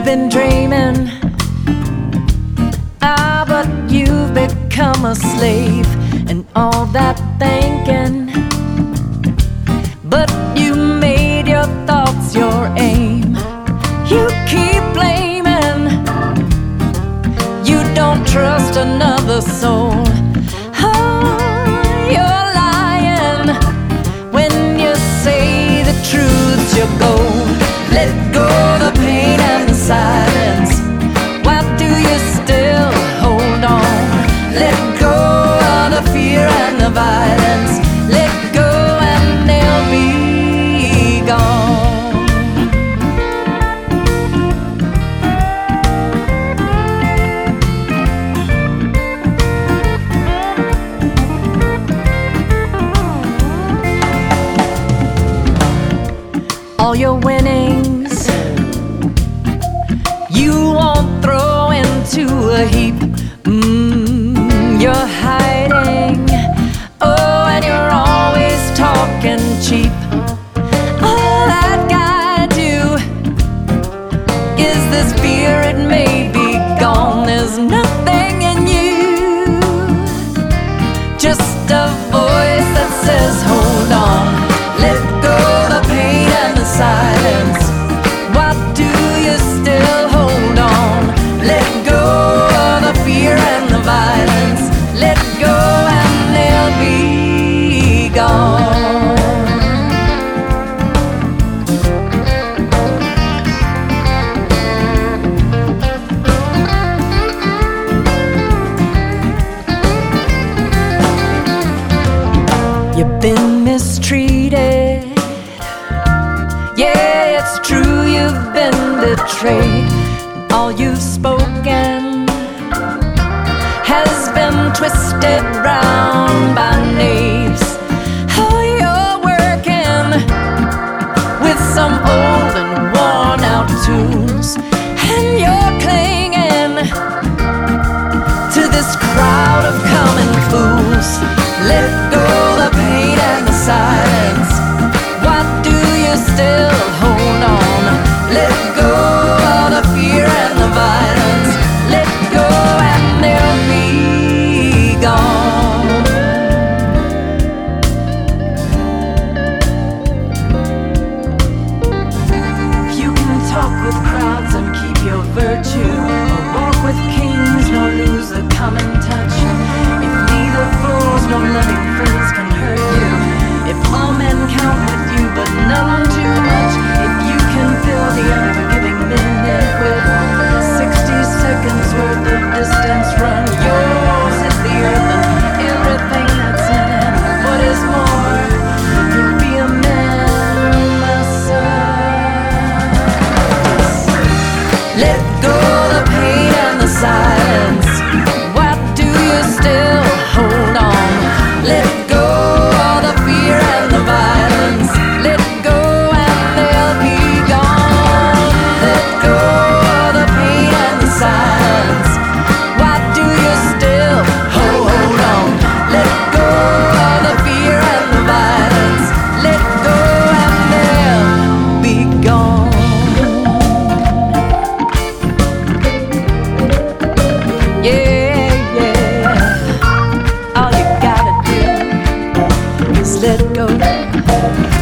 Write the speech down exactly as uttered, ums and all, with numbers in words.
been dreaming, ah, but you've become a slave and all that thinking. But you made your thoughts your aim. You keep blaming. You don't trust another soul. Oh, you're lying when you say the truth's your goal. Let go of the pain and the silence. Why do you still hold on? Let go of the fear and the violence. Let go and they'll be gone. All your winnings you won't throw into a heap. Mm, you're hiding. Oh, and you're always talking cheap. All that guides you is this fear it may be gone. There's nothing in you, just a voice that says hold on. Let go of the pain and the silence. Why do you still hold on? Let go of the fear and the violence. Let go and they'll be gone. You've been mistreated. Yeah, it's true, you've been betrayed. All you've spoken has been twisted round by knaves. Oh, you're working with some old and worn out tools, and you're clinging to this crowd of common fools. Let go of the pain and the silence. Why do you still hold on? Let go of the fear and the violence. Let go and they'll be gone. You can talk with crowds and keep your virtue, or walk with kings nor lose the common touch. If neither fools nor loving friends can hurt you, if all men count with you but none too much, if you can fill the unforgiving minute with sixty seconds worth of distance run, yours is the earth and everything that's in it. What is more, you'll be a man, my son. Let go of the pain and the silence. Why do you still hold on? Let go of the fear and the violence. Let go and they'll be gone. Let go of the pain and the silence. Why do you still hold on? Let go of the fear and the violence. Let go and they'll be gone. Yeah, yeah. All you gotta do is let go.